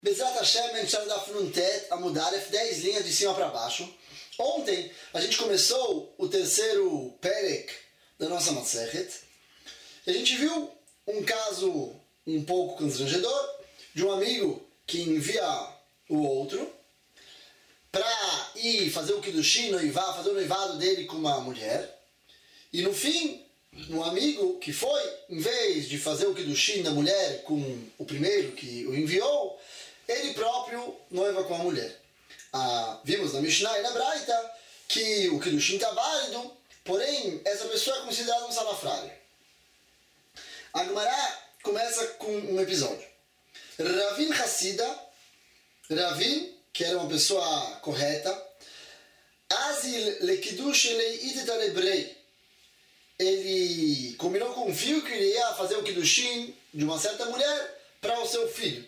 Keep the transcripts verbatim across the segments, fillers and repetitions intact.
Bezrat Hashem, a gente está no Daf Nun Tet, a mudar dez linhas de cima para baixo. Ontem a gente começou o terceiro Perek da nossa Masechet. E a gente viu um caso um pouco constrangedor de um amigo que envia o outro para ir fazer o Kiddushin, noivar, fazer o noivado dele com uma mulher. E no fim, um amigo que foi, em vez de fazer o Kiddushin da mulher com o primeiro que o enviou, ele próprio noiva com a mulher. Ah, vimos na Mishnah e na Braita que o Kiddushin está válido, porém essa pessoa é considerada um salafrário. A Gemara começa com um episódio. Ravin Hassida, Ravin, que era uma pessoa correta, Azil le Kiddush leiteta lebrei, ele combinou com o filho que ele ia fazer o Kiddushin de uma certa mulher para o seu filho.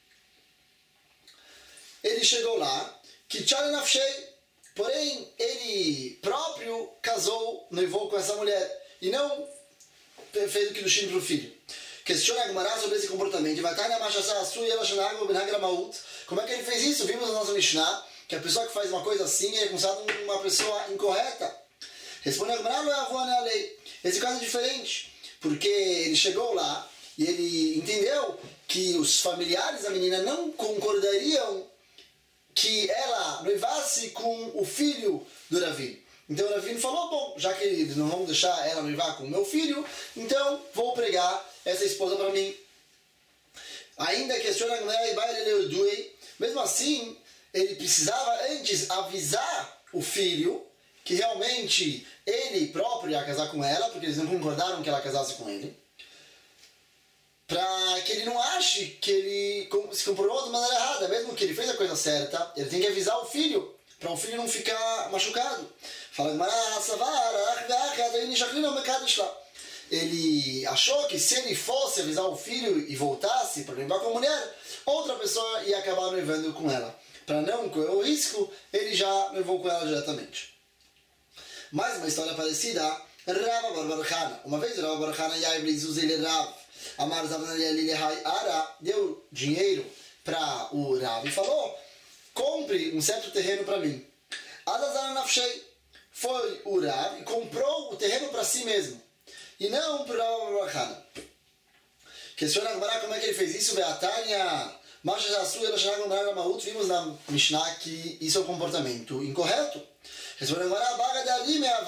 Ele chegou lá, que tchau nafshei, porém ele próprio casou, noivou com essa mulher e não fez o Kiddushin para o filho. Questiona a Gemara sobre esse comportamento. Como é que ele fez isso? Vimos na nossa Mishnah que a pessoa que faz uma coisa assim é considerada uma pessoa incorreta. Responde a Gemara, não é a voa na lei. Esse caso é diferente, porque ele chegou lá e ele entendeu que os familiares da menina não concordariam que ela noivasse com o filho do Ravin. Então o Ravin falou, bom, já que eles não vão deixar ela noivar com o meu filho, então vou pregar essa esposa para mim. Ainda questiona a mulher, mesmo assim, ele precisava antes avisar o filho que realmente ele próprio ia casar com ela, porque eles não concordaram que ela casasse com ele, para que ele não ache que ele se comportou de maneira errada, mesmo que ele fez a coisa certa, ele tem que avisar o filho, para o filho não ficar machucado. Fala, ele achou que se ele fosse avisar o filho e voltasse para noivar com a mulher, outra pessoa ia acabar noivando com ela. Para não correr o risco, ele já noivou com ela diretamente. Mais uma história parecida, Rav Bar Bar Chana. Uma vez Rav Bar Chana Rav Amar Ara deu dinheiro para o Rav e falou, compre um certo terreno para mim. Adazar Nafshei foi o Rav e comprou o terreno para si mesmo e não para o Rav Bar Chana. Questiona agora como é que ele fez isso. Vimos na Mishnah que isso é um comportamento incorreto. Responde agora,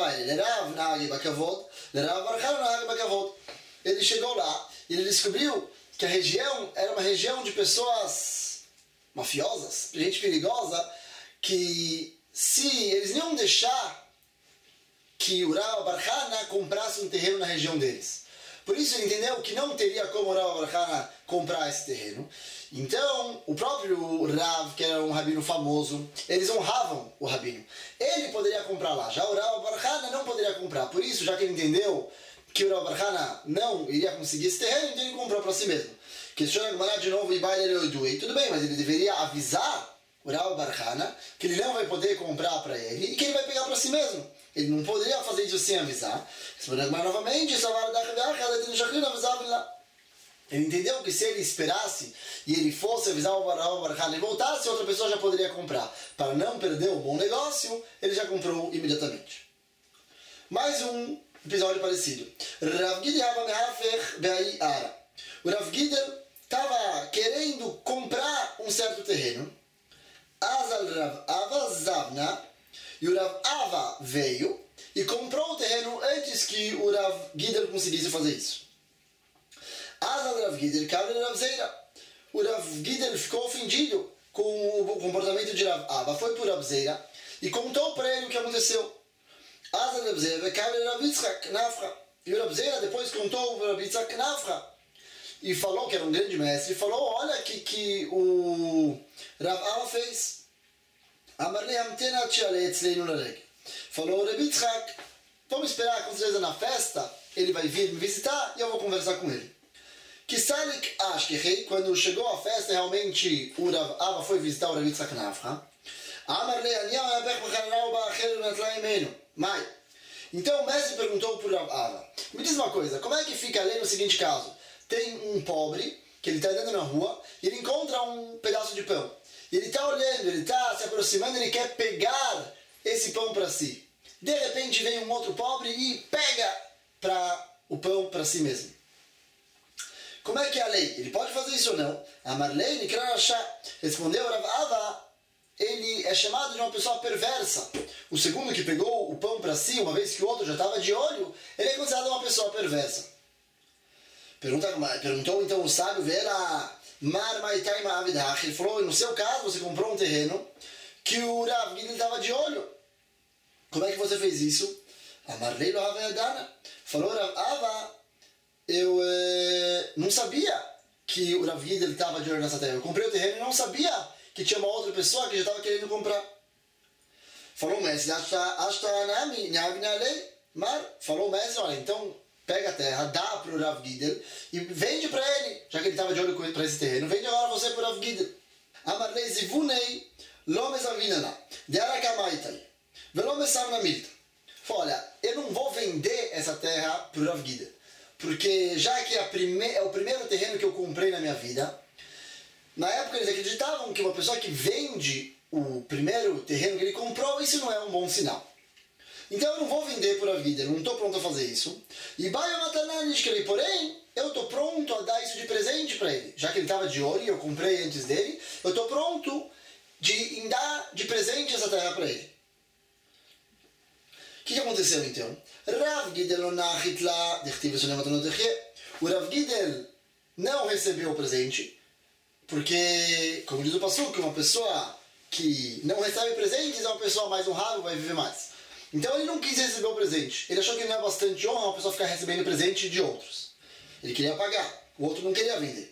ele chegou lá e ele descobriu que a região era uma região de pessoas mafiosas, gente perigosa, que se eles não iam deixar que o Rav Bar Chana comprasse um terreno na região deles. Por isso ele entendeu que não teria como o Rav Bar Chana comprar esse terreno. Então, o próprio Rav, que era um rabino famoso, eles honravam o rabino. Ele poderia comprar lá, já o Rav Bar Chana não poderia comprar. Por isso, já que ele entendeu que o Rav Bar Chana não iria conseguir esse terreno, então ele comprou para si mesmo. Questiona a Gemara de novo, e tudo bem, mas ele deveria avisar o Rav Bar Chana que ele não vai poder comprar para ele e que ele vai pegar para si mesmo. Ele não poderia fazer isso sem avisar. Questiona a Gemara novamente, ele entendeu que se ele esperasse e ele fosse avisar o Rav Bar Chana e voltasse, outra pessoa já poderia comprar. Para não perder o bom negócio, ele já comprou imediatamente. Mais um episódio parecido. Rav Gidel O Rav Gidel estava querendo comprar um certo terreno. Azal Rav Ava Zavna, e o Rav Ava veio e comprou o terreno antes que o Rav Gidel conseguisse fazer isso. Azal Rav Gidel Kabel Rav Zeira. O Rav Gidel ficou ofendido com o comportamento de Rav Ava, foi para o Rav Zeira e contou para ele o que aconteceu. Azal Rav Zeira Kabel Rav Yitzchak Nafra. E o Rav Zeira depois contou para o Rav Yitzchak Nafra e falou que era um grande mestre, e falou, olha o que, que o Rav Ava fez. Falou, Rav Yitzchak, vamos esperar com certeza na festa, ele vai vir me visitar e eu vou conversar com ele. Que Salik Ashkechei, quando chegou a festa, realmente o Rav Ava foi visitar o Rav Yitzchak Nafra. Então o mestre perguntou para o Rav Ava, me diz uma coisa, como é que fica a lei no seguinte caso? Tem um pobre que ele está andando na rua e ele encontra um pedaço de pão. E ele está olhando, ele está se aproximando, ele quer pegar esse pão para si. De repente vem um outro pobre e pega pra, o pão para si mesmo. Como é que é a lei? Ele pode fazer isso ou não? Amar lei, Nikra Rasha. Respondeu Rav Ava, ele é chamado de uma pessoa perversa. O segundo que pegou o pão para si, uma vez que o outro já estava de olho, ele é considerado uma pessoa perversa. Pergunta, perguntou então o sábio, Vera, Mar Maitai Ma'avidach. Ele falou, no seu caso, você comprou um terreno que o Rav Gidel estava de olho. Como é que você fez isso? Amar lei lo Havayadana. Falou Rav Ava, eu eh, não sabia que o Rav Gidel estava de olho nessa terra. Eu comprei o terreno e não sabia que tinha uma outra pessoa que já estava querendo comprar. Falou o mestre, Mar, falou o mestre, olha, então pega a terra, dá para o Rav Gidel e vende para ele, já que ele estava de olho para esse terreno, vende agora você para o Rav Gidel. Amar lei zivunei lo mezavinana, de arakamaitai, velo mesar na milta. Falou, olha, eu não vou vender essa terra para o Rav Gidel, porque já que é, prime- é o primeiro terreno que eu comprei na minha vida, na época eles acreditavam que uma pessoa que vende o primeiro terreno que ele comprou, isso não é um bom sinal. Então eu não vou vender por a vida, eu não estou pronto a fazer isso. E porém, eu estou pronto a dar isso de presente para ele. Já que ele estava de olho e eu comprei antes dele, eu estou pronto de em dar de presente essa terra para ele. O que, que aconteceu então? Rav Gidel o Rav Gidel não recebeu o presente, porque, como diz o Passuco, uma pessoa que não recebe presentes é uma pessoa mais honrada, vai viver mais. Então ele não quis receber o presente. Ele achou que não é bastante honra uma pessoa ficar recebendo presente de outros. Ele queria pagar, o outro não queria vender.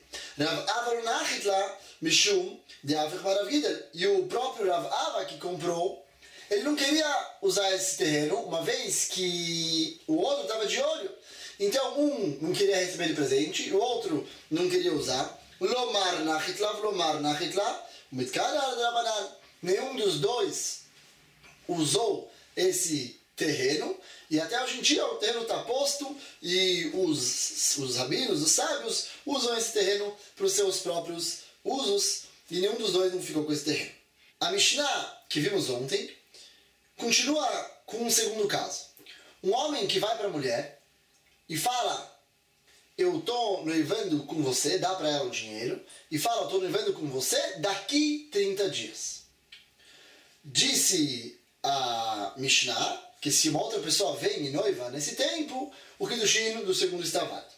E o próprio Rav Ava que comprou, ele não queria usar esse terreno, uma vez que o outro estava de olho. Então um não queria receber de presente, o outro não queria usar. Lomar nachitlav, lomar nachitlav, nenhum dos dois usou esse terreno, e até hoje em dia o terreno está posto e os, os rabinos, os sábios, usam esse terreno para os seus próprios usos, e nenhum dos dois não ficou com esse terreno. A Mishnah, que vimos ontem, continua com um segundo caso. Um homem que vai para a mulher e fala, eu estou noivando com você, dá para ela o dinheiro, e fala, eu estou noivando com você daqui trinta dias. Disse a Mishnah que se uma outra pessoa vem e noiva nesse tempo, o Kiddushin do segundo está válido.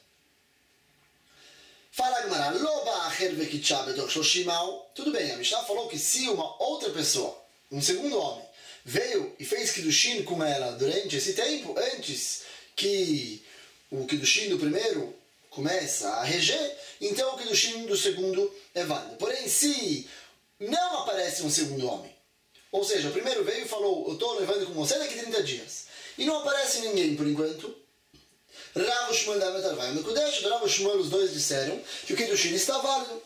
Fala a Gemara, tudo bem, a Mishnah falou que se uma outra pessoa, um segundo homem, veio e fez Kiddushin com ela durante esse tempo, antes que o Kiddushin do primeiro começa a reger, então o Kiddushin do segundo é válido. Porém, se não aparece um segundo homem, ou seja, o primeiro veio e falou, eu estou levando com você daqui trinta dias, e não aparece ninguém por enquanto, Rav Shmuel da Metarvai no Kodesh, Rav Shmuel, os dois disseram que o Kiddushin está válido.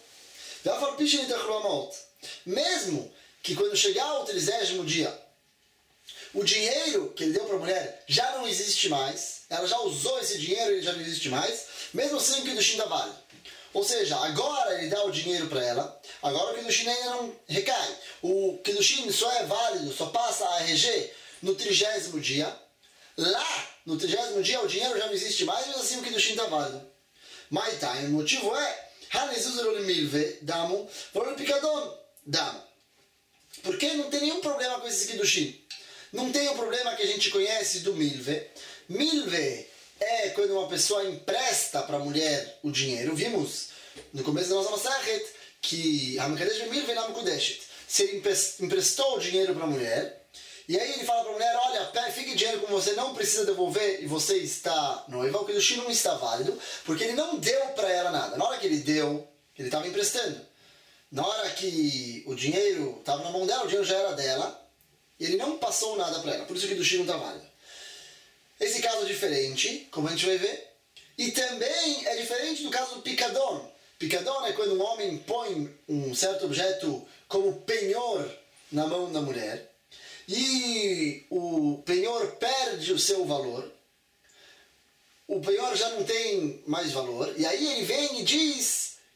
Mesmo que quando chegar o trigésimo dia, o dinheiro que ele deu para a mulher já não existe mais, ela já usou esse dinheiro e ele já não existe mais, mesmo assim o Kiddushin está válido. Ou seja, agora ele dá o dinheiro para ela, agora o Kiddushin ainda não recai. O Kiddushin só é válido, só passa a reger no trigésimo dia. Lá, no trigésimo dia, o dinheiro já não existe mais, mas assim o Kiddushin está válido. Mas tá, o motivo é porque não tem nenhum problema com esse Kiddushin. Não tem o problema que a gente conhece do milve. Milve é quando uma pessoa empresta para a mulher o dinheiro. Vimos no começo da nossa Masachet que se ele emprestou o dinheiro para a mulher, e aí ele fala para a mulher, olha, fique dinheiro com você, não precisa devolver, e você está noiva, o Kiddushin não está válido, porque ele não deu para ela nada. Na hora que ele deu, ele estava emprestando. Na hora que o dinheiro estava na mão dela, o dinheiro já era dela, e ele não passou nada para ela, por isso que o Kiddushin não está válido. Esse caso é diferente, como a gente vai ver, e também é diferente do caso do picadon. Picadon é quando um homem põe um certo objeto como penhor na mão da mulher, e o penhor perde o seu valor, o penhor já não tem mais valor, e aí ele vem e diz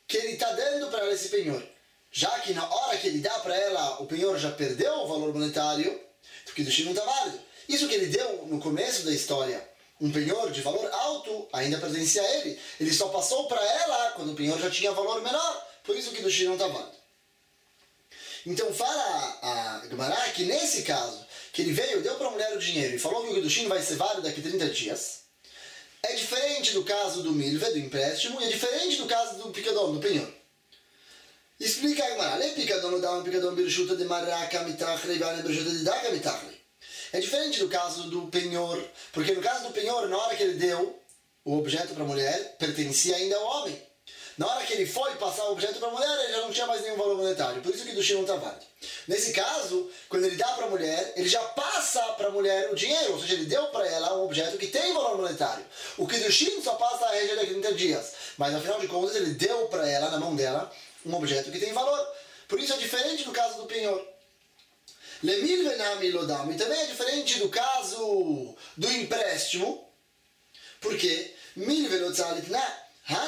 que ele está dando para ela esse penhor. Já que na hora que ele dá para ela, o penhor já perdeu o valor monetário, o Kiddushin não está válido. Isso que ele deu no começo da história, um penhor de valor alto, ainda pertencia a ele. Ele só passou para ela quando o penhor já tinha valor menor, por isso que o Kiddushin não está válido. Então fala a Gemara que nesse caso, que ele veio, deu para a mulher o dinheiro e falou que o Kiddushin vai ser válido daqui a trinta dias, é diferente do caso do milve, do empréstimo, e é diferente do caso do picadão, do penhor. Explica a Gemara, le picadão não dá um picadão birshuta de maraka mitachle, vai birshuta de daka mitachle. É diferente do caso do penhor, porque no caso do penhor, na hora que ele deu o objeto para a mulher, pertencia ainda ao homem. Na hora que ele foi passar o objeto para a mulher, ele já não tinha mais nenhum valor monetário. Por isso que o Kiddushin não está válido. Nesse caso, quando ele dá para a mulher, ele já passa para a mulher o dinheiro. Ou seja, ele deu para ela um objeto que tem valor monetário. O Kiddushin só passa a regra daqui a trinta dias. Mas, afinal de contas, ele deu para ela, na mão dela, um objeto que tem valor. Por isso é diferente do caso do penhor. Lemil venami lodam. E também é diferente do caso do empréstimo. Por quê? Mil velotzalit na.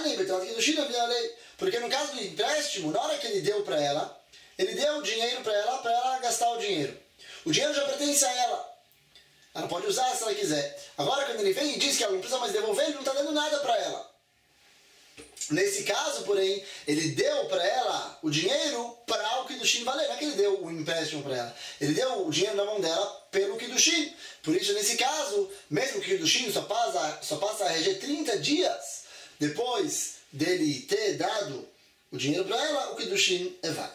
Porque no caso do empréstimo, na hora que ele deu para ela, ele deu o dinheiro para ela, para ela gastar o dinheiro. O dinheiro já pertence a ela. Ela pode usar se ela quiser. Agora, quando ele vem e diz que ela não precisa mais devolver, ele não está dando nada para ela. Nesse caso, porém, ele deu para ela o dinheiro para o Kiddushin valer. Não é que ele deu o empréstimo para ela. Ele deu o dinheiro na mão dela pelo Kiddushin. Por isso, nesse caso, mesmo que o Kiddushin só passa, só passa a reger trinta dias, depois dele ter dado o dinheiro para ela, o Kiddushin é válido.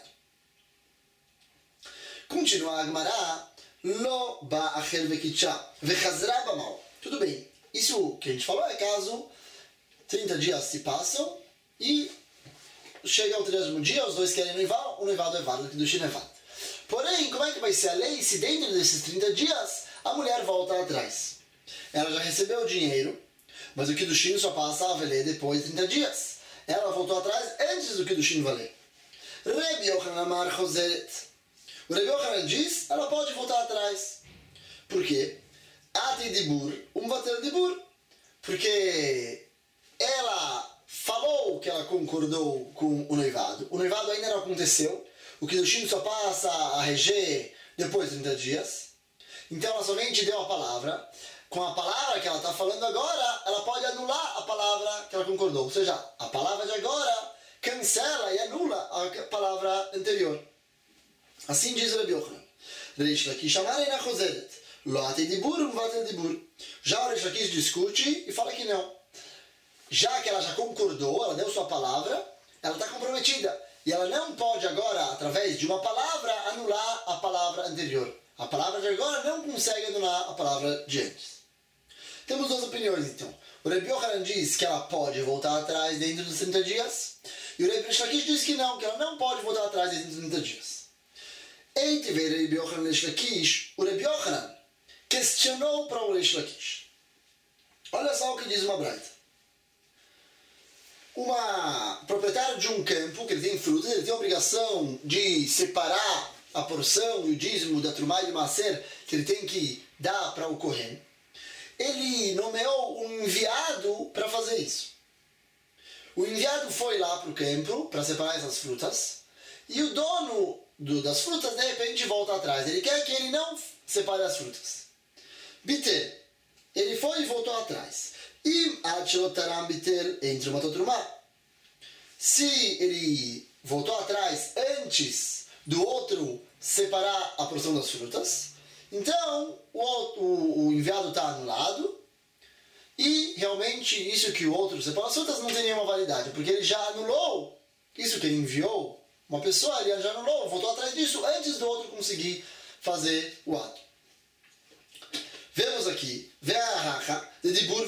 Continua a Gemara, lo ba'achel vekitcha vechazra b'mal. Tudo bem, isso que a gente falou é caso trinta dias se passam e chega ao trigésimo dia, os dois querem noivar, o noivado é válido, o Kiddushin é válido. Porém, como é que vai ser a lei se dentro desses trinta dias a mulher volta atrás? Ela já recebeu o dinheiro, mas o Kiddushin só passa a valer depois de trinta dias. Ela voltou atrás antes do Kiddushin valer. Rebbe Yochanan Amar Chozeret. O Rebbe Yochanan diz, ela pode voltar atrás. Por quê? Ati dibur, um vater dibur. Porque ela falou que ela concordou com o noivado. O noivado ainda não aconteceu. O Kiddushin só passa a reger depois de trinta dias. Então ela somente deu a palavra. Com a palavra que ela está falando agora, ela pode anular a palavra que ela concordou. Ou seja, a palavra de agora cancela e anula a palavra anterior. Assim diz o Rebbe Yochanan. Reish Lakish amarei na chosedet. Lo ate dibur, um vater dibur. Já o Reish Lakish discute e fala que não. Já que ela já concordou, ela deu sua palavra, ela está comprometida. E ela não pode agora, através de uma palavra, anular a palavra anterior. A palavra de agora não consegue anular a palavra de antes. Temos duas opiniões, então. O Rebbe Yochanan diz que ela pode voltar atrás dentro dos trinta dias. E o Rebbe Lakish diz que não, que ela não pode voltar atrás dentro dos trinta dias. Entre o Rebbe Yochanan e o Reish Lakish, o Rebbe Yochanan questionou para o Reish Lakish. Olha só o que diz uma braita. Uma proprietário de um campo, que ele tem frutas, ele tem a obrigação de separar a porção e o dízimo da Trumá e do Maser que ele tem que dar para o Kohen. Ele nomeou um enviado para fazer isso. O enviado foi lá para o campo para separar essas frutas e o dono do, das frutas de repente volta atrás. Ele quer que ele não separe as frutas. Biter, ele foi e voltou atrás. E Achotaram Biter entre uma Trumá. Se ele voltou atrás antes do outro separar a porção das frutas, então o, o, o enviado está anulado e realmente isso que o outro separou as frutas não tem nenhuma validade, porque ele já anulou isso que ele enviou, uma pessoa ele já anulou, voltou atrás disso antes do outro conseguir fazer o ato. Vemos aqui, vemos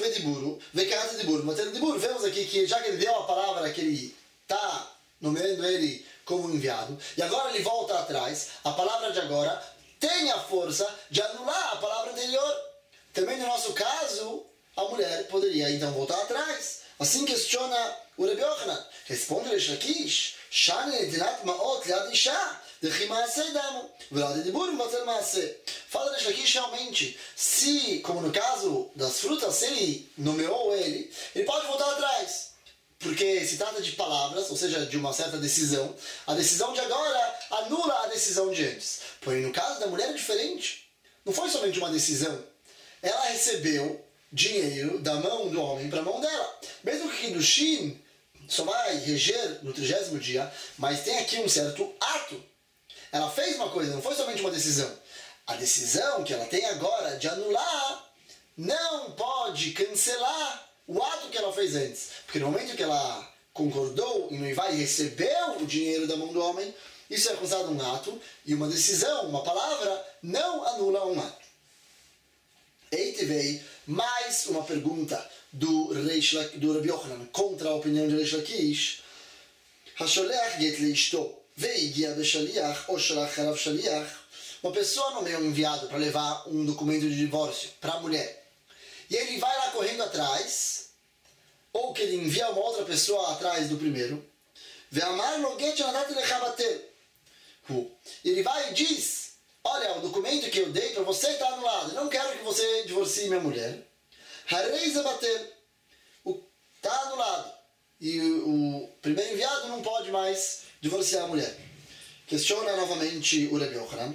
aqui que já que ele deu a palavra que ele está nomeando ele como enviado, e agora ele volta atrás, a palavra de agora tem a força de anular a palavra anterior. Também no nosso caso, a mulher poderia então voltar atrás. Assim questiona o Rebbe Yochanan. Responde Reish Lakish, Shani netilat ma'ot liad isha, dechi ma'aseh damo, v'lad dibur v'vatel ma'aseh. Fala Reish Lakish realmente, se, como no caso das frutas, se ele nomeou ele, ele pode voltar atrás. porque se trata de palavras, ou seja, de uma certa decisão. A decisão de agora anula a decisão de antes. Porém, no caso da mulher é diferente. Não foi somente uma decisão. Ela recebeu dinheiro da mão do homem para a mão dela. Mesmo que do Shin só vai reger no trigésimo dia, mas tem aqui um certo ato. Ela fez uma coisa, não foi somente uma decisão. A decisão que ela tem agora de anular não pode cancelar o ato que ela fez antes. Porque no momento que ela concordou em noivar e recebeu o dinheiro da mão do homem, isso é considerado um ato, e uma decisão, uma palavra, não anula um ato. Eite veio mais uma pergunta do, Reish, do Rabbi Yochanan contra a opinião de Reish Lakish. Hasholech get leishto veigia beshaliach ou shalach harav shaliach. Uma pessoa nomeia um enviado para levar um documento de divórcio para a mulher. E ele vai lá correndo atrás, ou que ele envia uma outra pessoa atrás do primeiro. Ve'amar lo get nadat lechabatel. Ele vai e diz: olha, o documento que eu dei para você está anulado. Eu não quero que você divorcie minha mulher. Harei bater. Está anulado. E o, o primeiro enviado não pode mais divorciar a mulher. Questiona novamente o Rabbi Yochanan.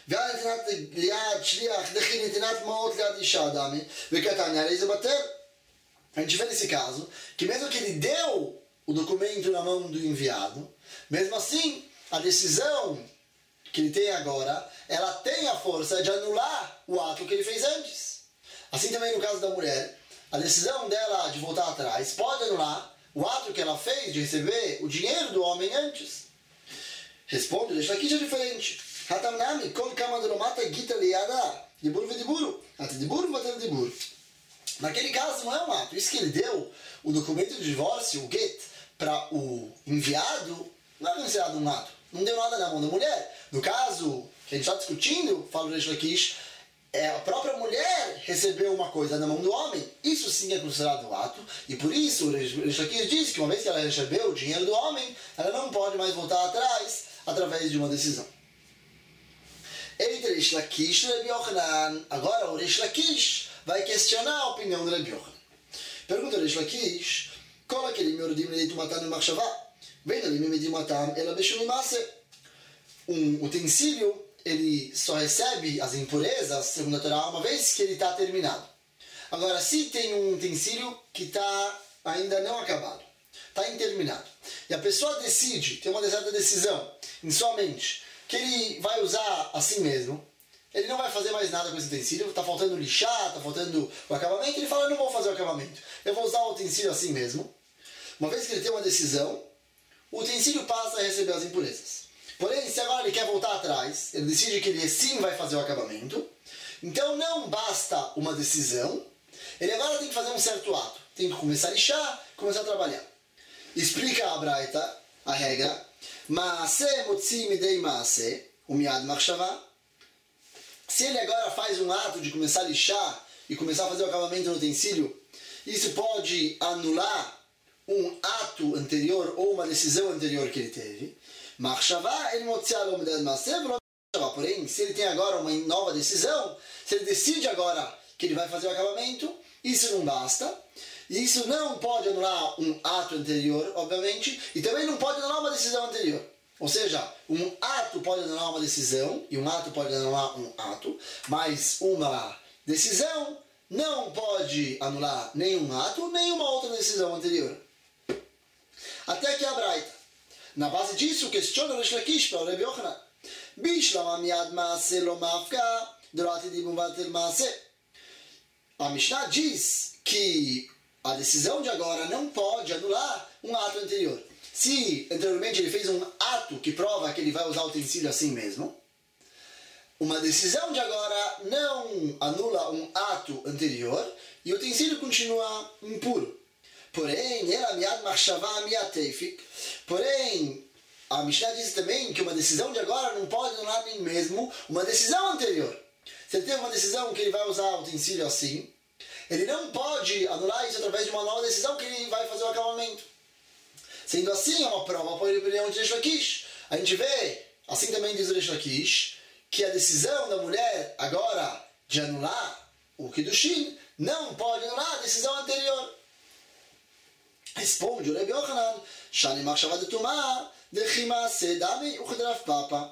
A gente vê nesse caso que mesmo que ele deu o documento na mão do enviado, mesmo assim, a decisão que ele tem agora, ela tem a força de anular o ato que ele fez antes. Assim também no caso da mulher, a decisão dela de voltar atrás pode anular o ato que ela fez de receber o dinheiro do homem antes. Responde, deixa aqui já diferente. Hatamnami, kol kama dromata gita liada, dibur vediburu, ati dibur vatel dibur. Naquele caso não é um ato. Isso que ele deu, o documento de divórcio, o get, para o enviado, não é considerado um ato. Não deu nada na mão da mulher. No caso que a gente está discutindo, fala o Reish Lakish, é, a própria mulher recebeu uma coisa na mão do homem. Isso sim é considerado um ato. E por isso o Reish Lakish diz que uma vez que ela recebeu o dinheiro do homem, ela não pode mais voltar atrás através de uma decisão. Entre Reish Lakish e Rabbi Yochanan, agora o Reish Lakish vai questionar a opinião do Rabbi Yochanan. Pergunta o Reish Lakish: Kol hakelim yoredim leitumatan b'machshava, vein hakelim leitumatan ela b'shum ma'aseh. Um utensílio, ele só recebe as impurezas, segundo a Torá, uma vez que ele está terminado. Agora, se tem um utensílio que está ainda não acabado, está interminado, e a pessoa decide, tem uma certa decisão em sua mente, que ele vai usar assim mesmo, ele não vai fazer mais nada com esse utensílio, está faltando lixar, está faltando o acabamento, ele fala: eu não vou fazer o acabamento, eu vou usar o utensílio assim mesmo. Uma vez que ele tem uma decisão, o utensílio passa a receber as impurezas. Porém, se agora ele quer voltar atrás, ele decide que ele sim vai fazer o acabamento, então não basta uma decisão, ele agora tem que fazer um certo ato, tem que começar a lixar, começar a trabalhar. Explica a Braita, a regra: Maaseh motzi midei maaseh, umiad machshava. Se ele agora faz um ato de começar a lixar e começar a fazer o acabamento no utensílio, isso pode anular um ato anterior ou uma decisão anterior que ele teve. Machshava, ele motzia lo midei maaseh, porém, se ele tem agora uma nova decisão, se ele decide agora que ele vai fazer o acabamento, isso não basta. E isso não pode anular um ato anterior, obviamente, e também não pode anular uma decisão anterior. Ou seja, um ato pode anular uma decisão, e um ato pode anular um ato, mas uma decisão não pode anular nenhum ato, nem uma outra decisão anterior. Até que a Braita, na base disso, questiona o Reish Lakish para o Rabbi Yochanan. Bishlam miad maaseh lo mafka, dorati dibum vatel maaseh. A Mishnah diz que a decisão de agora não pode anular um ato anterior. Se anteriormente ele fez um ato que prova que ele vai usar o utensílio assim mesmo, uma decisão de agora não anula um ato anterior e o utensílio continua impuro. Porém, porém, a Mishnah diz também que uma decisão de agora não pode anular nem mesmo uma decisão anterior. Se ele teve uma decisão que ele vai usar o utensílio assim, ele não pode anular isso através de uma nova decisão que ele vai fazer o acabamento. Sendo assim, é uma prova para a opinião de Reish Lakish. A gente vê, assim também diz o Reish Lakish, que a decisão da mulher agora de anular o Kiddushin não pode anular a decisão anterior. Responde o Rebbe Yochanan, Shani machshava de tumah, dechima sedami uchdraf papa.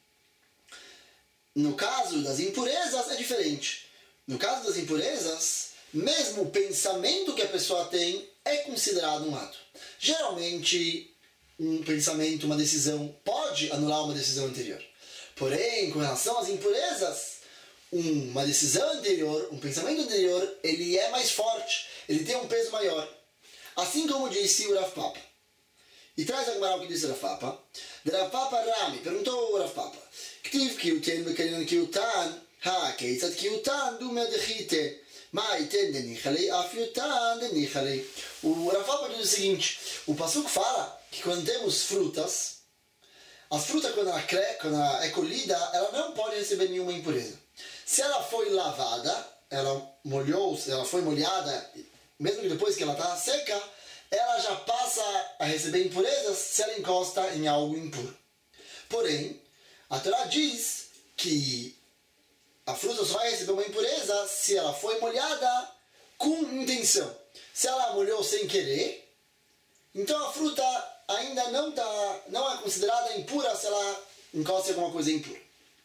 No caso das impurezas é diferente. No caso das impurezas, mesmo o pensamento que a pessoa tem é considerado um ato. Geralmente, um pensamento, uma decisão, pode anular uma decisão anterior. Porém, com relação às impurezas, uma decisão anterior, um pensamento anterior, ele é mais forte, ele tem um peso maior. Assim como disse o Rav Papa. E traz a Gemara o que disse o Rav Papa. De Rav Papa Rami, perguntou o Rav Papa, Ktiv kiuten bekarinan kiutan, ha, keitzat kiutan, du medechite. Mai ten denichalei, afiutan denichalei. O Rav Papa diz o seguinte, o Passuco fala que quando temos frutas, a fruta quando ela, cre... quando ela é colhida, ela não pode receber nenhuma impureza. Se ela foi lavada, ela molhou, ela foi molhada, mesmo que depois que ela está seca, ela já passa a receber impurezas se ela encosta em algo impuro. Porém, a Torá diz que a fruta só vai receber uma impureza se ela foi molhada com intenção. Se ela molhou sem querer, então a fruta ainda não, tá, não é considerada impura se ela encosta em alguma coisa impura.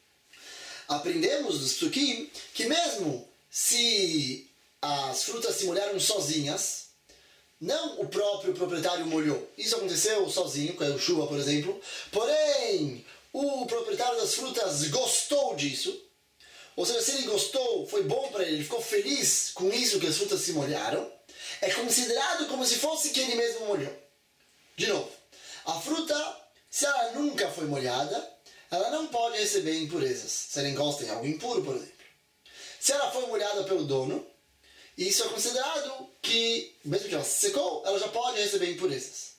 Aprendemos dos psukim que mesmo se as frutas se molharam sozinhas, não o próprio proprietário molhou. Isso aconteceu sozinho, com a chuva, por exemplo. Porém, o proprietário das frutas gostou disso. Ou seja, se ele gostou, foi bom para ele, ele ficou feliz com isso que as frutas se molharam, é considerado como se fosse que ele mesmo molhou. De novo, a fruta, se ela nunca foi molhada, ela não pode receber impurezas. Se ela encosta em algo impuro, por exemplo. Se ela foi molhada pelo dono, isso é considerado que, mesmo que ela se secou, ela já pode receber impurezas.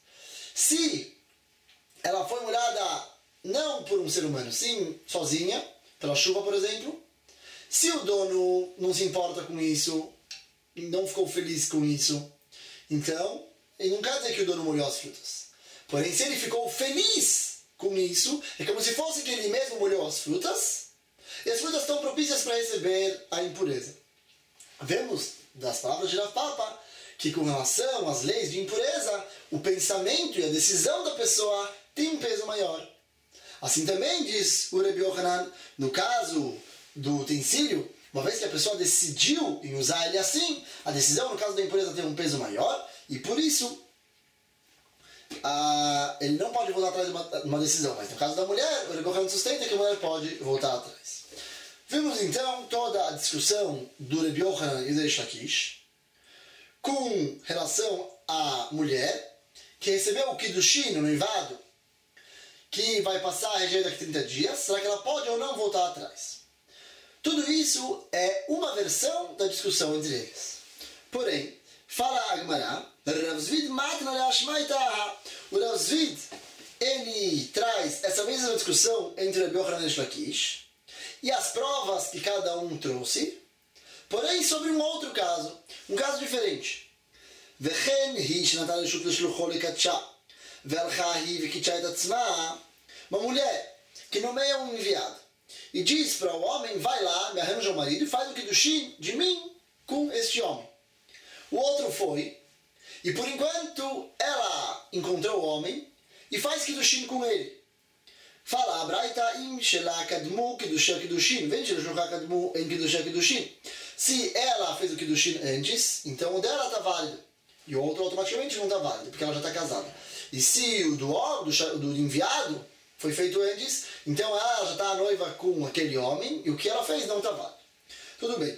Se ela foi molhada não por um ser humano, sim sozinha, pela chuva, por exemplo, se o dono não se importa com isso, não ficou feliz com isso, então, ele não quer dizer que o dono molhou as frutas. Porém, se ele ficou feliz com isso, é como se fosse que ele mesmo molhou as frutas, e as frutas estão propícias para receber a impureza. Vemos das palavras de Rav Papa que com relação às leis de impureza, o pensamento e a decisão da pessoa tem um peso maior. Assim também diz o Rebbe Yochanan, no caso do utensílio, uma vez que a pessoa decidiu em usar ele assim, a decisão no caso da impureza tem um peso maior, e por isso ah, ele não pode voltar atrás de uma, uma decisão. Mas no caso da mulher, o Rebbe Yochanan sustenta que a mulher pode voltar atrás. Vimos então toda a discussão do Rebbe Yochanan e do Reish Lakish com relação à mulher que recebeu o Kiddushin no noivado, que vai passar a reger daqui a trinta dias. Será que ela pode ou não voltar atrás? Tudo isso é uma versão da discussão entre eles. Porém, fala a Gemara, Rav Zvid matna le'ashma itaha. O Rav Zvid, ele traz essa mesma discussão entre Rebbe Yochanan e Reish Lakish e as provas que cada um trouxe, porém sobre um outro caso, um caso diferente. Vechen hi shenatan reshut leshlucho lekatsha ve'alcha hi ve'kitcha et atzma. Uma mulher que nomeia um enviado e diz para o homem, vai lá, me arranja o marido e faz o Kiddushin de mim com este homem. O outro foi, e por enquanto ela encontrou o homem e faz Kiddushin com ele. Fala, Abraita im shela kadmu Kiddushin Kiddushin, vem shela kadmu em Kiddushin Kiddushin. Se ela fez o Kiddushin antes, então o dela está válido. E o outro automaticamente não está válido, porque ela já está casada. E se o do, do, do enviado foi feito antes, então ela já está noiva com aquele homem, e o que ela fez não está válido. Tudo bem.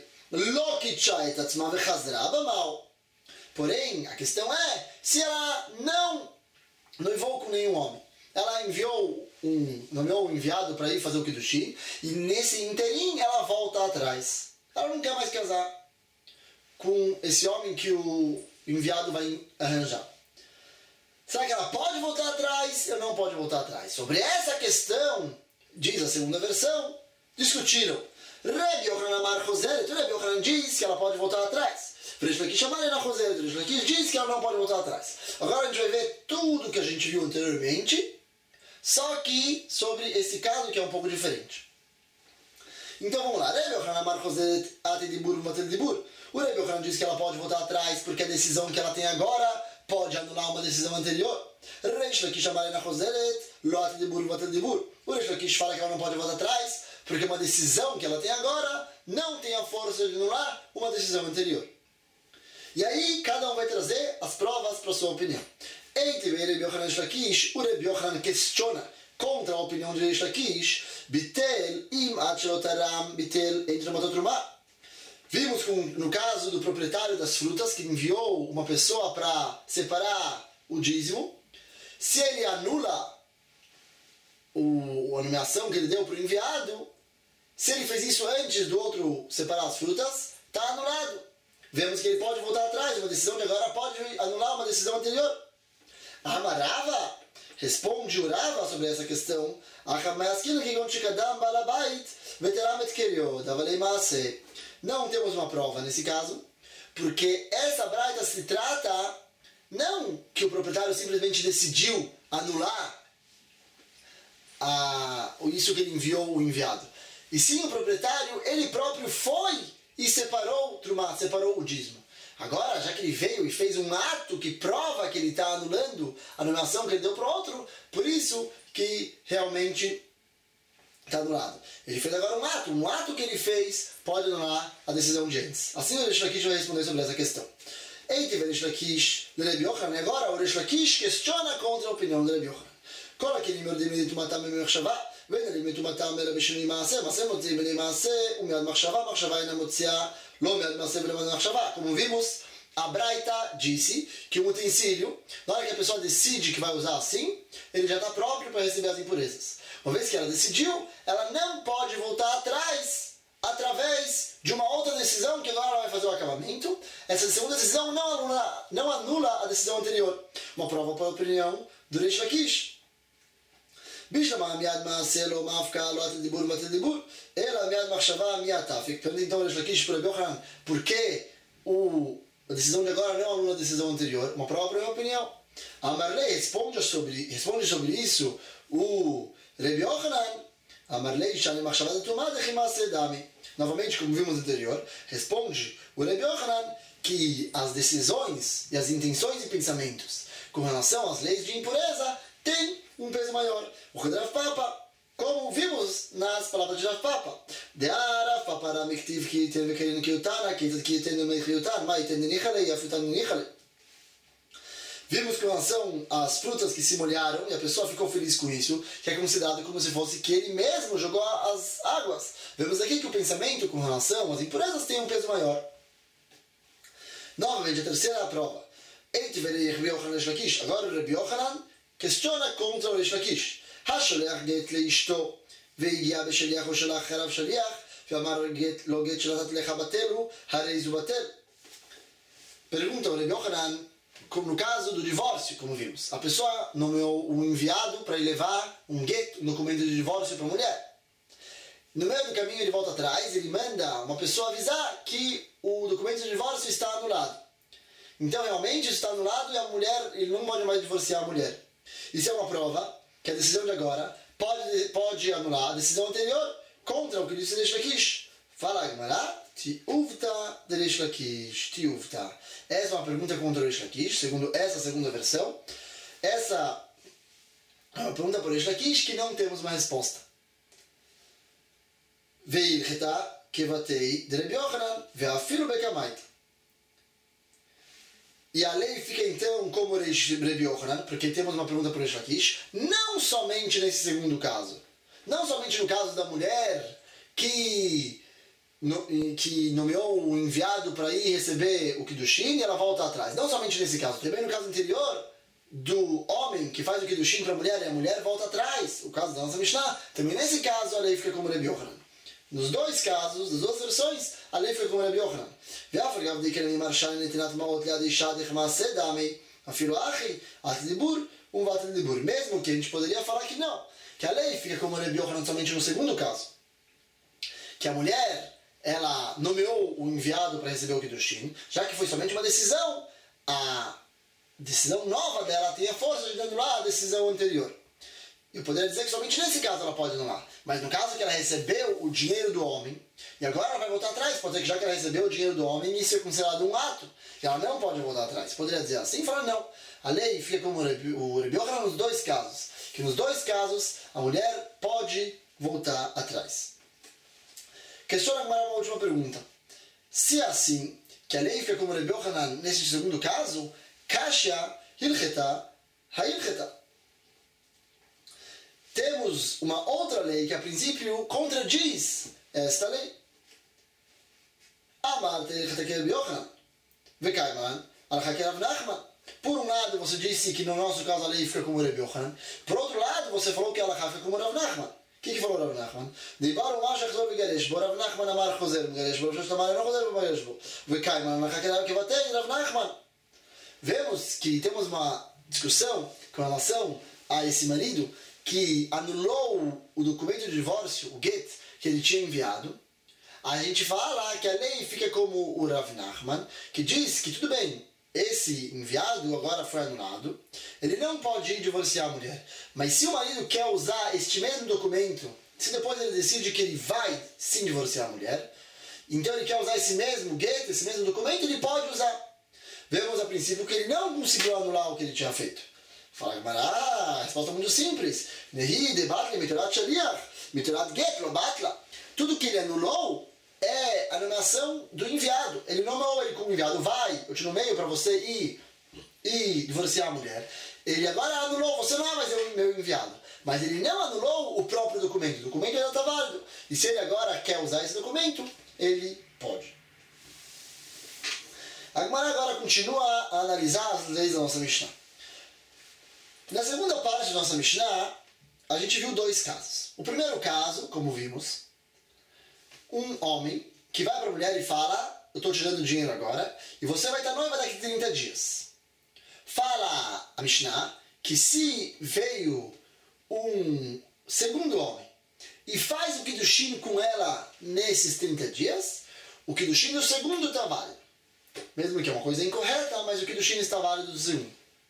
Porém, a questão é, se ela não noivou com nenhum homem, ela enviou um, nomeou um enviado para ir fazer o Kiddushin, e nesse interim ela volta atrás. Ela não quer mais casar com esse homem que o enviado vai arranjar. Será que ela pode voltar atrás ou não pode voltar atrás? Sobre essa questão, diz a segunda versão, discutiram. Rebbe Yochanan Amar Choseret, Rebbe Yochanan diz que ela pode voltar atrás. Reish Lakish Amar Ena Choseret, Reish Lakish diz que ela não pode voltar atrás. Agora a gente vai ver tudo que a gente viu anteriormente, só que sobre esse caso que é um pouco diferente. Então vamos lá. Rebbe Yochanan Amar Choseret Ate Dibur Matel Dibur. O Rebbe Yochanan diz que ela pode voltar atrás porque a decisão que ela tem agora pode anular uma decisão anterior. Reish Lakish Amar Eina Chozeret, Lo Atel Dibur Lo Atel Dibur. O Reish Lakish fala que ela não pode voltar atrás, porque uma decisão que ela tem agora não tem a força de anular uma decisão anterior. E aí, cada um vai trazer as provas para a sua opinião. Entre Rebi Yochanan e Reish Lakish, o Rebi Yochanan questiona contra a opinião de Reish Lakish, Bitel im ad shelo taram bitel et trumatot trumah. Vimos com, no caso do proprietário das frutas que enviou uma pessoa para separar o dízimo, se ele anula o, a nomeação que ele deu para o enviado, se ele fez isso antes do outro separar as frutas, está anulado. Vemos que ele pode voltar atrás, uma decisão que agora pode anular uma decisão anterior. Amarava responde Urava sobre essa questão. Não temos uma prova nesse caso, porque essa braita se trata não que o proprietário simplesmente decidiu anular a, isso que ele enviou o enviado, e sim o proprietário, ele próprio foi e separou o trumá, separou o dízimo. Agora, já que ele veio e fez um ato que prova que ele está anulando a nomeação que ele deu para o outro, por isso que realmente está anulado. Ele fez agora um ato, um ato que ele fez pode anular a decisão de antes. Assim o Reish Lakish vai responder sobre essa questão. Eite Reish Lakish de Rebi Yochanan. Agora o Reish Lakish questiona contra a opinião de Rebi Yochanan. Kol hakelim yordin mitumatam b'machshava, ve'en mitumatam ela b'shinui ma'aseh, ma'aseh motzi b'nei ma'aseh, u'miad machshava, machshava ena motzia, lo miad ma'aseh b'nei machshava. Como vimos, a Braita disse que um utensílio, na hora que a pessoa decide que vai usar assim, ele já está próprio para receber as impurezas. Uma vez que ela decidiu, ela não pode voltar atrás através de uma outra decisão que agora ela vai fazer o acabamento. Essa segunda decisão não anula, não anula a decisão anterior. Uma prova para a opinião do Reish Lakish. Bishlama miad ma'aseh lo ma'afka lo atel dibur ma'atel dibur, ela miad machshava miad tafik. Pergunta então Reish Lakish para Rebi Yochanan, por que o, a decisão de agora não anula a decisão anterior? Uma prova para a minha opinião. Amarlei responde sobre, responde sobre isso o Rebi Yochanan. Amarlei shani machshava tumah dechi ma'aseh dami. Novamente, como vimos anterior, responde o Rebi Yochanan que as decisões e as intenções e pensamentos com relação às leis de impureza têm um peso maior. O Rav Papa, como vimos nas palavras de Rav Papa, de Rav Papa ra miktiv ki yiten v'kerin ki yutana, ki yiten ki yiten v'meich yutan, ma yiten nichale, yafutan nichale. Vimos com relação às frutas que se molharam e a pessoa ficou feliz com isso, que é considerado como se fosse que ele mesmo jogou as águas. Vemos aqui que o pensamento com relação às impurezas tem um peso maior. Novamente, a terceira prova. Agora o Rebi Yochanan questiona contra o Reish Lakish. השולח גט לאשתו והגיע בשליח או שלח אחריו שליח ואמר לו גט שנתת לך בטל הוא, הרי זו בטל. Pergunta ao Rebi Yochanan, como no caso do divórcio, como vimos. A pessoa nomeou um enviado para levar um get, um documento de divórcio para a mulher. No meio do caminho ele volta atrás, ele manda uma pessoa avisar que o documento de divórcio está anulado. Então realmente está anulado e a mulher, ele não pode mais divorciar a mulher. Isso é uma prova que a decisão de agora pode, pode anular a decisão anterior contra o que disse Reish Lakish. Fala a Gemara, tiuvta de Reish Lakish, tiuvta. Essa é uma pergunta contra o Reish Lakish, segundo essa segunda versão. Essa é uma pergunta para o Reish Lakish que não temos uma resposta. Veilcheta kevatei de Rebi Yochanan ve'afilu bekamaita. E a lei fica então como Rebi Yochanan, porque temos uma pergunta para o Reish Lakish, não somente nesse segundo caso. Não somente no caso da mulher que, no, que nomeou o enviado para ir receber o Kiddushin e ela volta atrás. Não somente nesse caso, também no caso anterior do homem que faz o Kiddushin para a mulher e a mulher volta atrás. O caso da nossa Mishnah, também nesse caso a lei fica como Rebi Yochanan. Nos dois casos, das duas versões, a lei foi como Rebi Yochanan. Mesmo que a gente poderia falar que não, que a lei fica como Rebi Yochanan somente no segundo caso. Que a mulher, ela nomeou o enviado para receber o Kiddushin, já que foi somente uma decisão, a decisão nova dela tem a força de anular a decisão anterior. eu poderia dizer que somente nesse caso ela pode anular. Mas no caso que ela recebeu o dinheiro do homem, e agora ela vai voltar atrás, pode ser que já que ela recebeu o dinheiro do homem, isso é considerado um ato, que ela não pode voltar atrás. Poderia dizer assim, falar não. A lei fica como o Rebbe Yochanan nos dois casos, que nos dois casos a mulher pode voltar atrás. Questiona agora uma última pergunta. Se é assim, que a lei fica como o Rebbe Yochanan nesse segundo caso, Kasha Hilcheta Hailcheta. Temos uma outra lei que a princípio contradiz esta lei. Amar Hilcheta que Rebbe Yochanan Vekaiman Alcha que Rav Nachman. Por um lado você disse que no nosso caso a lei fica como o Rebbe Yochanan. Por outro lado você falou que ela fica como o Rav Nachman. O que, que falou Rav Nachman? Dibaru Mashach Zor Vigaresh Bo. Rav Nachman Amar Choser Vigaresh Bo. Rav Nachman não Choser Vigaresh Bo. Vekaiman Alcha que Rav Rav Nachman. Vemos que temos uma discussão com relação a esse marido que anulou o documento de divórcio, o get, que ele tinha enviado. A gente fala que a lei fica como o Rav Nachman, que diz que tudo bem, esse enviado agora foi anulado, ele não pode ir divorciar a mulher. Mas se o marido quer usar este mesmo documento, se depois ele decide que ele vai sim divorciar a mulher, então ele quer usar esse mesmo get, esse mesmo documento, ele pode usar. Vemos a princípio que ele não conseguiu anular o que ele tinha feito. Fala, mas ah, a resposta é muito simples. Nehi, debatli, miterat shaliach, miterat get, lo batla. Tudo que ele anulou é a anulação do enviado. Ele nomeou ele como enviado. Vai, eu te nomeio para você ir, ir divorciar a mulher. Ele agora anulou, você não é mais o meu enviado. Mas ele não anulou o próprio documento. O documento ainda está válido. E se ele agora quer usar esse documento, ele pode. A Gemara agora continua a analisar as leis da nossa Mishnah. Na segunda parte da nossa Mishnah, a gente viu dois casos. O primeiro caso, como vimos, um homem que vai para a mulher e fala, eu estou te dando dinheiro agora, e você vai estar noiva daqui a trinta dias. Fala a Mishnah que se veio um segundo homem e faz o Kiddushin com ela nesses trinta dias, o Kiddushin do segundo está válido. Mesmo que é uma coisa incorreta, mas o Kiddushin está válido do segundo.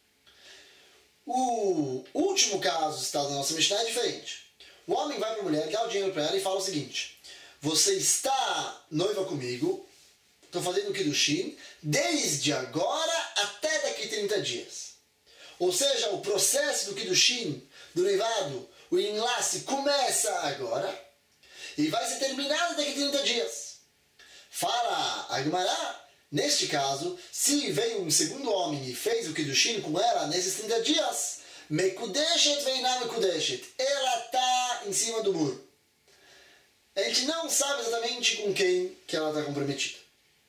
O último caso citado na nossa Mishnah é diferente. O homem vai para a mulher, dá o dinheiro para ela e fala o seguinte: você está noiva comigo, estou fazendo o Kiddushin, desde agora até daqui a trinta dias. Ou seja, o processo do Kiddushin, do noivado, o enlace começa agora e vai ser terminado daqui a trinta dias. Fala a Gemara. Neste caso, se veio um segundo homem e fez o Kiddushin com ela nesses trinta dias, Mekudeshet veiná Mekudeshet, ela está em cima do muro. A gente não sabe exatamente com quem que ela está comprometida.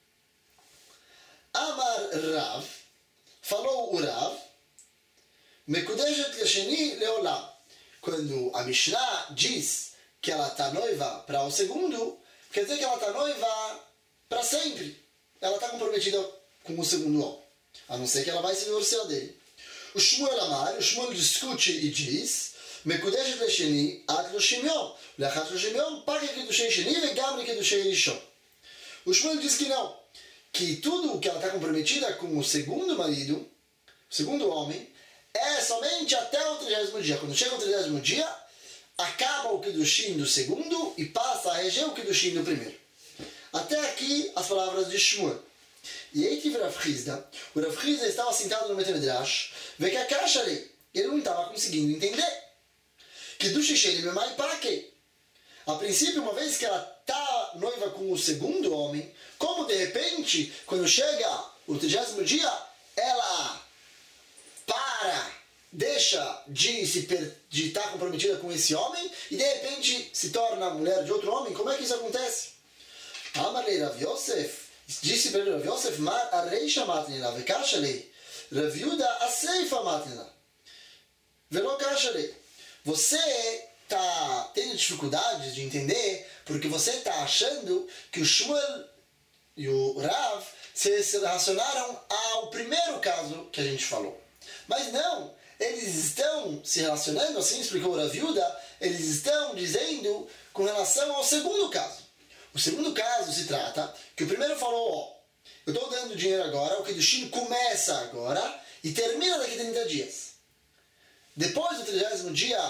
Amar Rav, falou o Rav, Mekudeshet lesheni leolam. Quando a Mishnah diz que ela está noiva para o segundo, quer dizer que ela está noiva para sempre. Ela está comprometida com o segundo homem, a não ser que ela vai se divorciar dele. O Shmuel Amar, o Shmuel discute e diz: Mekudeshet lesheni ad loshim yom, leachat loshim yom, paga kiddushin sheni vegam kiddushin rishon. O Shmuel diz que não, que tudo que ela está comprometida com o segundo marido, o segundo homem, é somente até o trigésimo dia. Quando chega o trigésimo dia, acaba o kiddushin do segundo e passa a reger o kiddushin do primeiro. Até aqui as palavras de Shmuel. E aí tive Rav Hizda. O Rav Hizda estava sentado no Beit Midrash, vê que a caixa ali, ele não estava conseguindo entender. Que do Shisheli Memai Pakei. A princípio, uma vez que ela está noiva com o segundo homem, como de repente, quando chega o trigésimo dia, ela para, deixa de se per, de estar comprometida com esse homem e de repente se torna mulher de outro homem? Como é que isso acontece? Amarei Rav Yosef, disse para ele Rav Yosef, Mar Areisha Matnila, Vekashalei, Rav Yuda Aseifa Matnila, Velo Kashalei. Você está tendo dificuldades de entender porque você está achando que o Shmuel e o Rav se relacionaram ao primeiro caso que a gente falou. Mas não, eles estão se relacionando, assim explicou o Rav Yuda, eles estão dizendo com relação ao segundo caso. O segundo caso se trata que o primeiro falou, ó, eu estou dando dinheiro agora, o Kiddushin começa agora e termina daqui a trinta dias. Depois do trigésimo dia,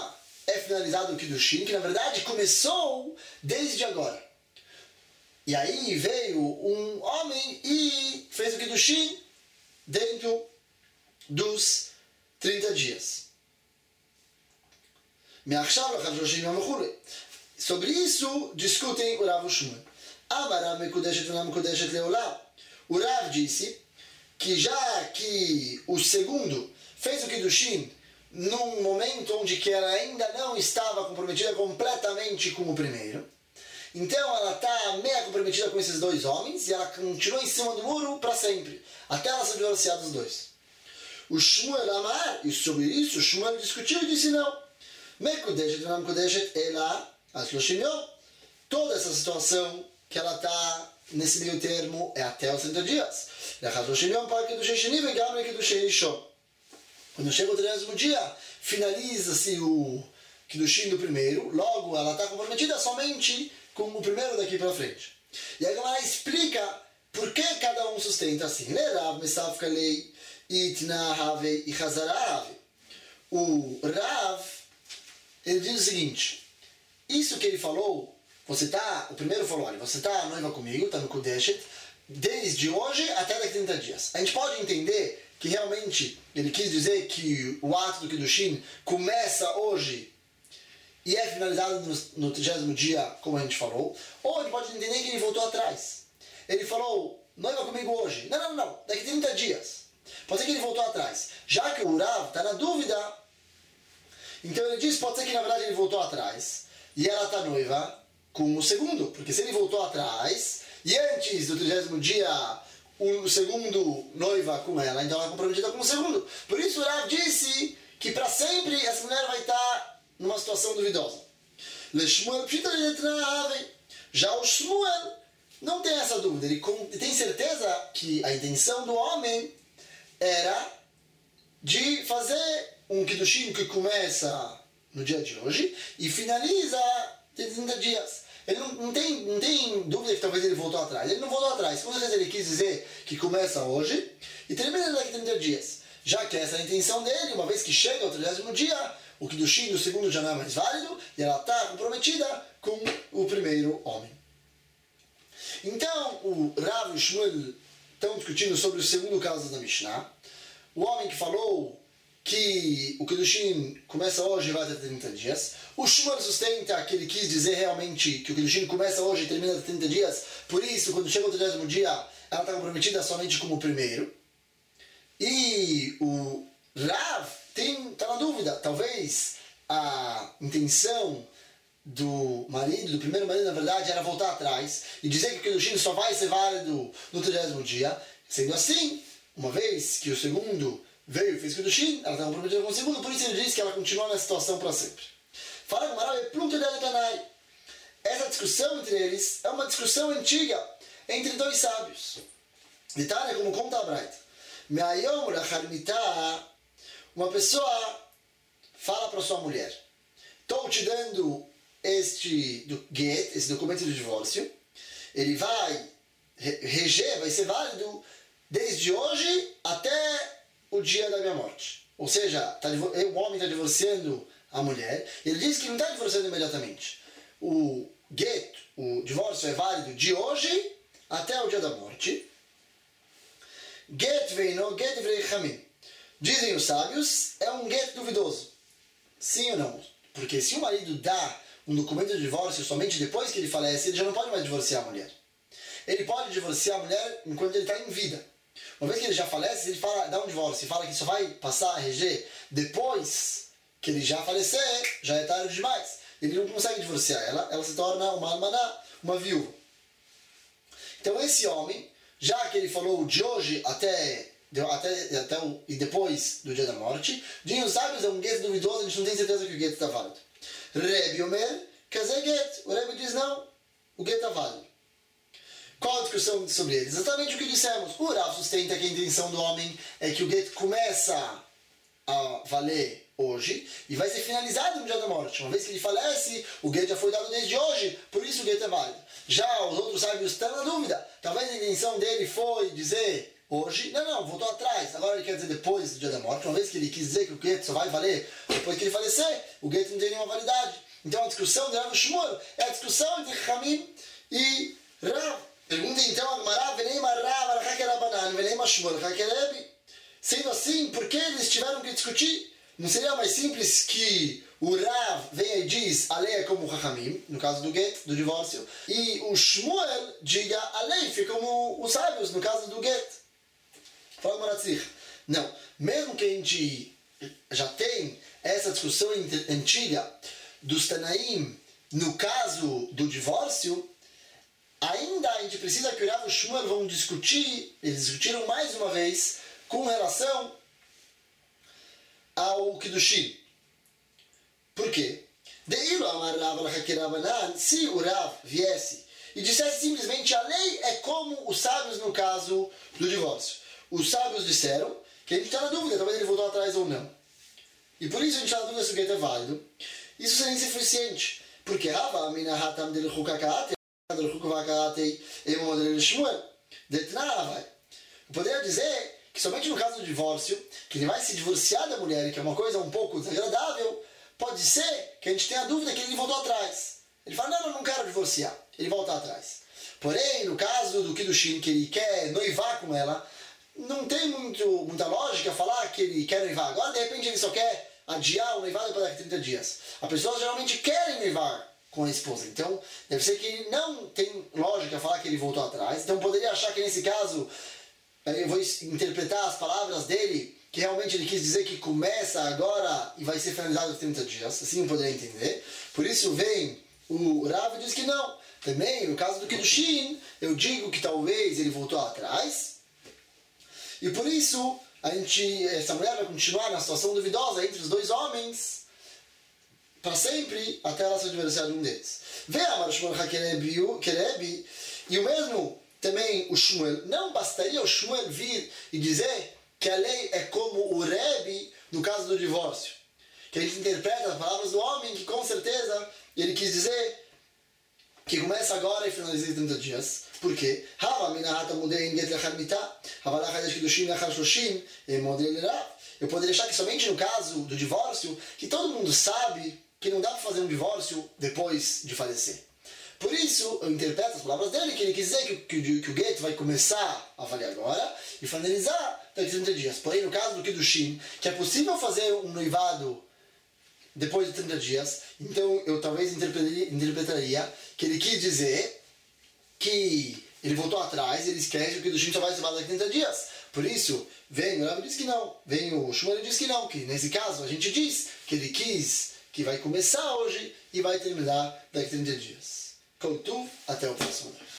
é finalizado o Kiddushin, que na verdade começou desde agora. E aí veio um homem e fez o Kiddushin dentro dos trinta dias. Sobre isso discutem o Rav e o Shmuel. Amarav mekudeshet v'nam mekudeshet leolam. O Rav disse que já que o segundo fez o Kiddushin num momento onde que ela ainda não estava comprometida completamente com o primeiro, então ela está meia comprometida com esses dois homens e ela continua em cima do muro para sempre, até ela se divorciar dos dois. O Shmuel Amar, e sobre isso o Shmuel discutiu e disse não. Mekudeshet v'nam mekudeshet ela ashloshim yom. Toda essa situação que ela está nesse meio termo é até os trinta dias. Quando chega o trigésimo dia, finaliza-se o Kiddushin do primeiro, logo ela está comprometida somente com o primeiro daqui para frente. E aí ela explica por que cada um sustenta assim. O Rav, ele diz o seguinte, isso que ele falou, você tá, o primeiro falou, olha, você está noiva comigo, está no Kudeshet, desde hoje até daqui a trinta dias. A gente pode entender que realmente ele quis dizer que o ato do Kiddushin começa hoje e é finalizado no trigésimo dia, como a gente falou, ou a gente pode entender que ele voltou atrás. Ele falou, noiva comigo hoje. Não, não, não, daqui a trinta dias. Pode ser que ele voltou atrás. Já que o Rav está na dúvida, então ele diz, pode ser que na verdade ele voltou atrás e ela está noiva com o segundo, porque se ele voltou atrás e antes do trigésimo dia o segundo noiva com ela, então ela é comprometida com o segundo. Por isso o Rav disse que para sempre essa mulher vai estar numa situação duvidosa. Já o Shmuel não tem essa dúvida, ele tem certeza que a intenção do homem era de fazer um Kiddushin que começa no dia de hoje e finaliza em trinta dias. Ele não, não, tem, não tem dúvida que talvez ele voltou atrás. Ele não voltou atrás. Com certeza ele quis dizer que começa hoje e termina daqui a trinta dias. Já que essa é a intenção dele, uma vez que chega ao trigésimo dia, o Kiddushin do segundo já não é mais válido e ela está comprometida com o primeiro homem. Então, o Rav e o Shmuel estão discutindo sobre o segundo caso da Mishnah. O homem que falou que o Kiddushin começa hoje e vai até trinta dias. O Shmuel sustenta que ele quis dizer realmente que o Kiddushin começa hoje e termina até trinta dias. Por isso, quando chega o trigésimo dia, ela está comprometida somente com o primeiro. E o Rav está na dúvida. Talvez a intenção do marido, do primeiro marido, na verdade, era voltar atrás e dizer que o Kiddushin só vai ser válido no trigésimo dia. Sendo assim, uma vez que o segundo veio e fez Kiddushin, ela está comprometida com o segundo, por isso ele diz que ela continua na situação para sempre. Fala com Marav, essa discussão entre eles é uma discussão antiga entre dois sábios. Detalhe como conta a Braita. Uma pessoa fala para sua mulher, estou te dando este do get, esse documento de divórcio, ele vai reger, vai ser válido desde hoje até o dia da minha morte. Ou seja, tá, o homem está divorciando a mulher, ele diz que não está divorciando imediatamente. O get, o divórcio é válido de hoje até o dia da morte. Get veino, get vreichamin. Dizem os sábios, é um get duvidoso. Sim ou não? Porque se o marido dá um documento de divórcio somente depois que ele falece, ele já não pode mais divorciar a mulher. Ele pode divorciar a mulher enquanto ele está em vida. Uma vez que ele já falece, ele fala, dá um divórcio e fala que só vai passar a reger depois que ele já falecer, já é tarde demais. Ele não consegue divorciar ela, ela se torna uma almaná, uma viúva. Então esse homem, já que ele falou de hoje até, até, até o, e depois do dia da morte, dizem os sábios, é um gueto duvidoso, a gente não tem certeza que o gueto está válido. Rebbe Omer, casei gueto. O Rebbe diz não, o gueto está válido. Qual a discussão sobre ele? Exatamente o que dissemos. O Rav sustenta que a intenção do homem é que o gueto começa a valer hoje e vai ser finalizado no dia da morte. Uma vez que ele falece, o gueto já foi dado desde hoje, por isso o gueto é válido. Já os outros sábios estão na dúvida. Talvez a intenção dele foi dizer hoje. Não, não, voltou atrás. Agora ele quer dizer depois do dia da morte. Uma vez que ele quis dizer que o get só vai valer depois que ele falecer, o get não tem nenhuma validade. Então a discussão de Rav Shmuel é a discussão entre Chamim e Rav. Pergunta então a Gemara, Veneima Rav, Alachak Rabanan, Veneima Shmuel, Alachak Rebbe. Sendo assim, por que eles tiveram que discutir? Não seria mais simples que o Rav venha e diz a lei é como o Chachamim, no caso do get, do divórcio, e o Shmuel diga a lei fica como os sábios, no caso do get. Fala Maratzich. Não, mesmo que a gente já tem essa discussão antiga dos Tanaim no caso do divórcio, ainda a gente precisa que o Rav e o Shmuel vão discutir, eles discutiram mais uma vez, com relação ao Kiddushin. Por quê? Se o Rav viesse e dissesse simplesmente a lei é como os sábios no caso do divórcio. Os sábios disseram que a gente está na dúvida, talvez ele voltou atrás ou não. E por isso a gente está na dúvida se o get é válido. Isso seria insuficiente. Porque Rava, Minahatam del Hukakate, del Hukakate, Emodel Shmuel, Detnavai. Eu poderia dizer que somente no caso do divórcio, que ele vai se divorciar da mulher, que é uma coisa um pouco desagradável, pode ser que a gente tenha dúvida que ele voltou atrás. Ele fala, não, não, não quero divorciar. Ele volta atrás. Porém, no caso do Kiddushin, que ele quer noivar com ela, não tem muito, muita lógica falar que ele quer noivar agora, de repente ele só quer adiar o noivado para daqui a trinta dias. As pessoas geralmente querem noivar com a esposa. Então, deve ser que ele não tem lógica falar que ele voltou atrás. Então, poderia achar que nesse caso, eu vou interpretar as palavras dele, que realmente ele quis dizer que começa agora e vai ser finalizado em trinta dias. Assim eu poderia entender. Por isso vem o Rav e diz que não. Também, no caso do Kiddushin, eu digo que talvez ele voltou atrás. E por isso, a gente, essa mulher vai continuar na situação duvidosa entre os dois homens para sempre, até ela se divorciar de um deles. Vê a Marshmuel Hakerebi, e o mesmo também o Shmuel. Não bastaria o Shmuel vir e dizer que a lei é como o Rebbe no caso do divórcio. Que a gente interpreta as palavras do homem, que com certeza ele quis dizer que começa agora e finaliza em trinta dias. Por quê? Eu poderia achar que somente no caso do divórcio, que todo mundo sabe que não dá para fazer um divórcio depois de falecer. Por isso, eu interpreto as palavras dele, que ele quis dizer que, que, que o get vai começar a valer agora e finalizar daqui a trinta dias. Porém, no caso do Kiddushin, que é possível fazer um noivado depois de trinta dias, então eu talvez interpretaria, interpretaria que ele quis dizer que ele voltou atrás e ele esquece que o Kiddushin só vai se valer daqui a trinta dias. Por isso, vem o Rav diz que não, vem o Shmuel diz que não, que nesse caso a gente diz que ele quis que vai começar hoje e vai terminar daqui a trinta dias. Coutu, até o próximo.